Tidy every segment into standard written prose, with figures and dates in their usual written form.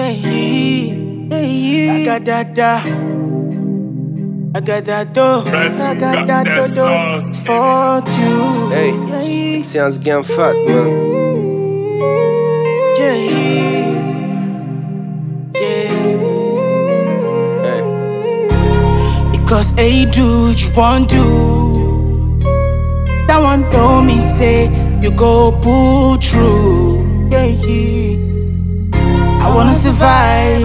I got that dough. I got that dough. It's for you. Hey, it sounds getting fat, man. Yeah. Hey. Because do you want do. That one know me say you go pull through. Yeah. I wanna survive.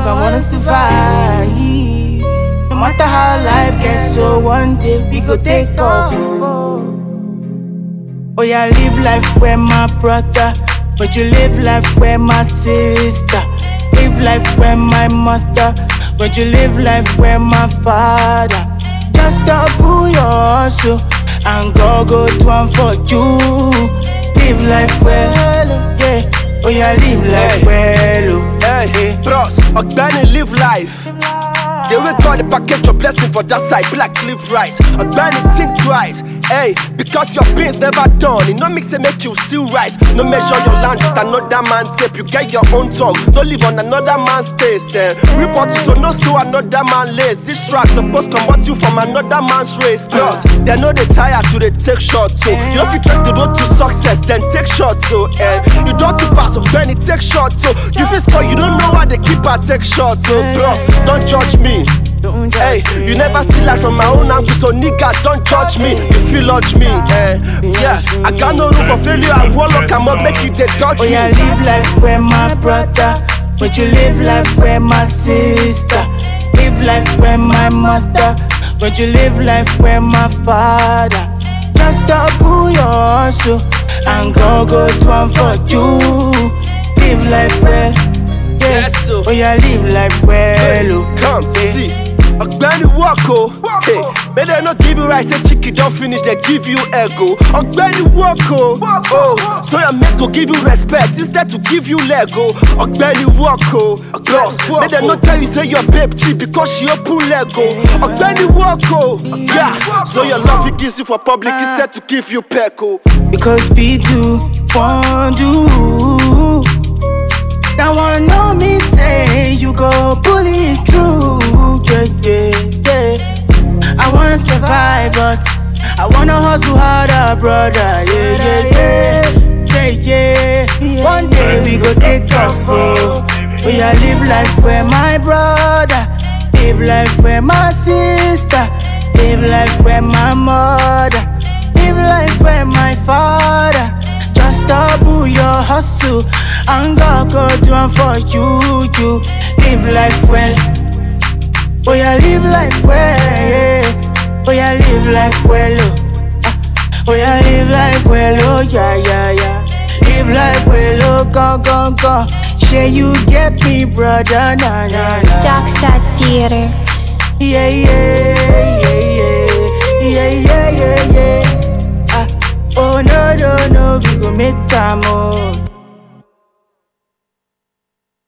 No matter how life gets, so one day we go take off. Oh yeah, live life with my brother, but you live life with my sister. Live life with my mother, but you live life with my father. Just double your hustle and go do one for you. Live life well, yeah. Oh yeah, live life well, hey, bros, Ogbeni live life. They wake God the package your blessing for that side, be like live rice. Ogbeni think twice, hey, because your pain's never done. It no mix and make you still rise. No measure your land with another man's tape. You get your own tongue, don't live on another man's taste. Report to so no so another man lays. This track supposed combat you from another man's race. Cause they know they tired to they take shot too. You know if you try the road to success, then take shot too. You don't to pass Ogbeni take shot too. You feel score, you don't know why they keep her take shot too. Bros, don't judge me. Hey, you never see life from my own angle, so nigga, don't judge me. You feel judge me, yeah. I got no room for failure. I won't look, I'ma make you they judge me. Oh yeah, live life with my brother, but you live life with my sister. Live life with my mother, but you live life with my father. Just double your hustle and go do one for you. Live life well, yeah. Yes, so. Oh yeah, live life well, come, see. Ogbeni walk, oh. Hey, may they not give you rice, say chicken don't finish, they give you ego. Ogbeni walk, oh. Oh, so your mates go give you respect instead to give you Lego. Ogbeni walk, oh. Girls, may they not tell you say your babe cheap because she open Lego. Ogbeni walk, oh. Yeah, so your love he gives you for public instead to give you pecco. Because we do want do. That one know me say you go pull it through, yeah. I wanna survive, but I wanna hustle harder, brother, yeah. One day we go take off, so we are live life with my brother, live life with my sister, live life with my mother, live life with my father. Just double your hustle and go do one for you. Live life well. Oh yeah, live life well, yeah. Oh yeah, live life well, oh. Oh yeah, live life well, oh yeah. Live life well, oh, go. Share you get me, brother, nah. Darkside Theaters. Yeah. Oh no, we gon' make time, oh.